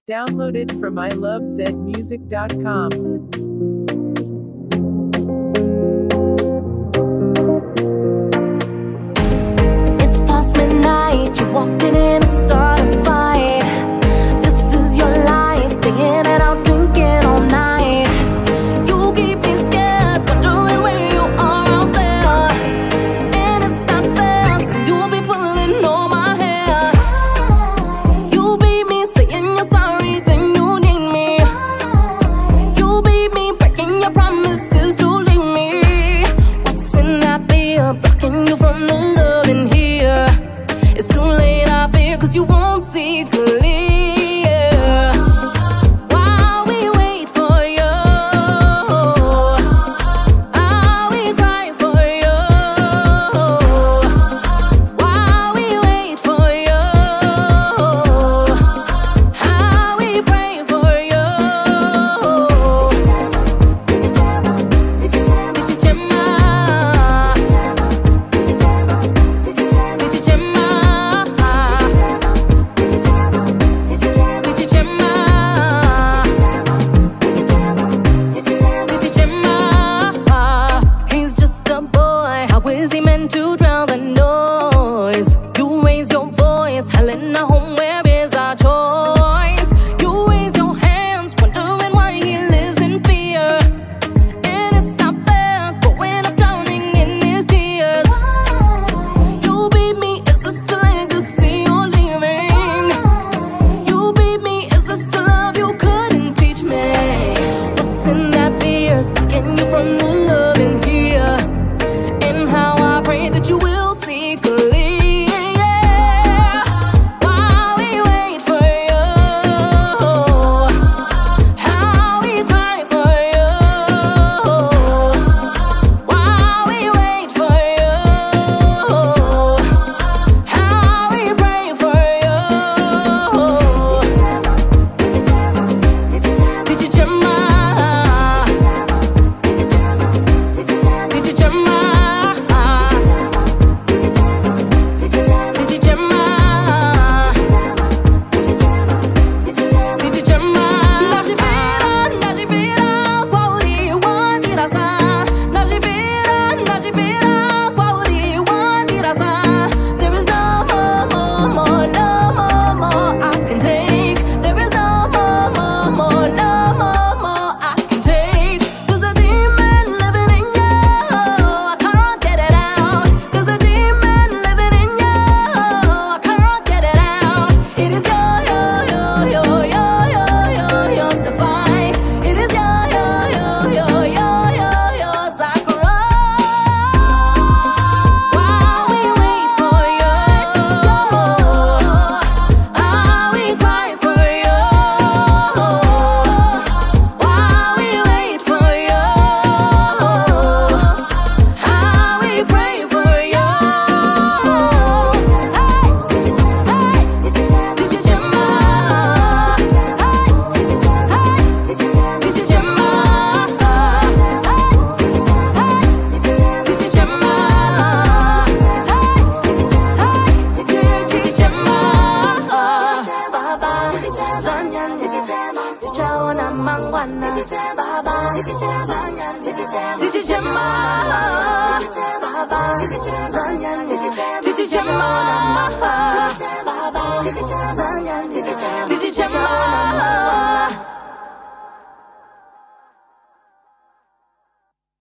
Downloaded from ilovezmusic.com. It's past midnight, you're walking in to start a fight. This is your life, day in and out, drinking all night. You keep me scared, wondering where you are out there. And it's not fair, so you'll be pulling all my hair. You beat me, saying you're sorry, then you need me. You beat me, breaking your promises to leave me. What's in that beer, blocking you from the love in here? It's too late, I fear, 'cause you won't see clear. While we wait for you, while we cry for you, while we wait for you, how we pray for you. Did you check my? Did you check my? Did you check my? He's just a boy. How is he meant to drown the noise? You raise your voice, Helena, home, where is our choice? You raise your hands, wondering why he lives in fear. And it's not fair, growing up drowning in his tears. You beat me, is this the legacy you're leaving? You beat me, is this the love you couldn't teach me? What's in that beer is blocking you from the love in here? And how I pray that you will see clear. While we wait for you, how we cry for you. While we wait for you, how we pray for you. Did you check my? Did you check my? Did you check my? Did you check my? 나집이라 과우리 원이라서 나집이라 과우리 원이라서 There is no more I can take. There is no more I can take. There's a demon living in you, I can't get it out. There's a demon living in you, I can't get it out. It is yours to find. It is yours, I cry. While we wait for you, while we cry for you, while we wait for you, how we pray for you. Did you check my? Did you check my? Did you check my?